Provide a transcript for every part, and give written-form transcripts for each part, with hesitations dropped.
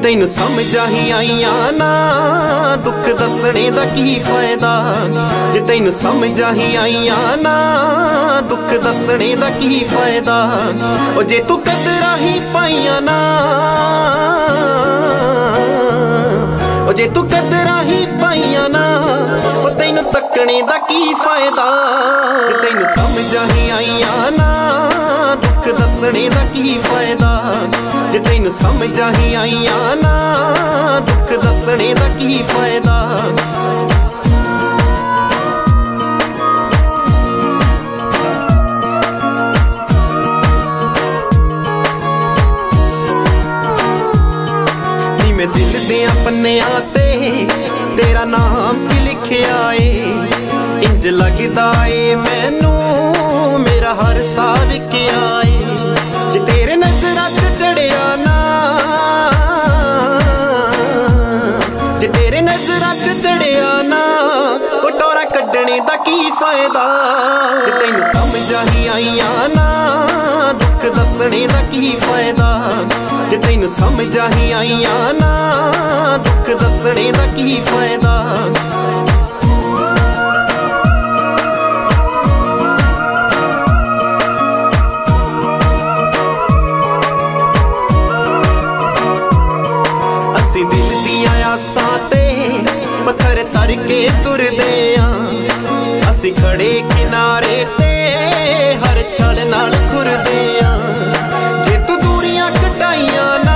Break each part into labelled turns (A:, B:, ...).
A: तैनू समझ ही आईया ना दुख दसने दा की फायदा। जे तैनू समझ ही आईया ना दुख दसने दा की फायदा। ओ जे तू कदरा ही पाईया ना, ओ जे तू कदरा ही पाईया ना, ओ तैनू तकने दा की फायदा। जे तैनू समझ ही आईया ना दुख दसने दा की फायदा। जे तैनू समझ ही आईया ना दुख दसने दा की फायदा। नी मैं दिल दियां पन्नियां ते तेरा नाम भी लिखिया ए। इंज लगदा ए मैनू मेरा हर सा विकिया ए। जे तेरे नजरां च चढ़िया ना, जे तेरे नजरां च चढ़िया ना, ओ टोरा कड्ढने दा की फायदा। जे तैनू समझ ही आईया ना दुख दसने दा की फायदा। जे तैनू समझ ही आईया ना दुख दसने दा की फायदा। असी दिल दियां आसां ते पत्थर तर के तुरदे आं। असी खड़े किनारे ते हर छल नाल खुरदे आं। जे तू दूरियां कटाइयां ना,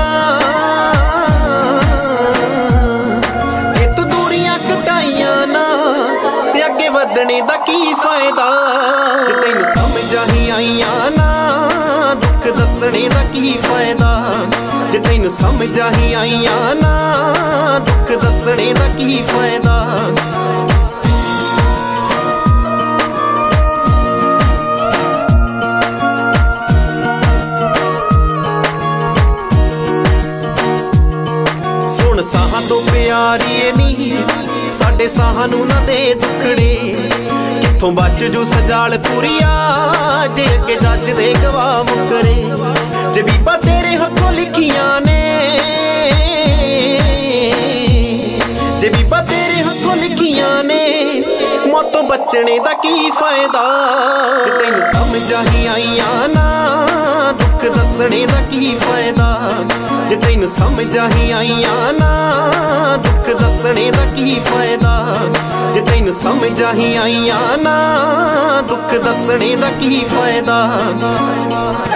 A: जे तू दूरियां कटाइयां ना, अगे वधने दा की फायदा। जे तैनू समझ ही आईया ना दुख दसने दा की फायदा। जे तैनू समझ ही आईया ना दुख दसने दा की फायदा। सुन साहां तो प्यारी नी साडे साहां नू ना दे दुखड़े। कित्थों बच जू सजाल पूरिया जे अगे जज दे गवाह मुकरे। जे बीबा तेरे हथों लिखियां ने, जे बीबा तेरे हथों लिखियां ने, मौतों बचने दा की फायदा। जे तैनू समझ ही आईया ना दुख दसने दा की फायदा। जे तैनू समझ ही आईया ना दुख दसने दा की फायदा। जे तैनू समझ ही आईया ना दुख दसने दा की फायदा।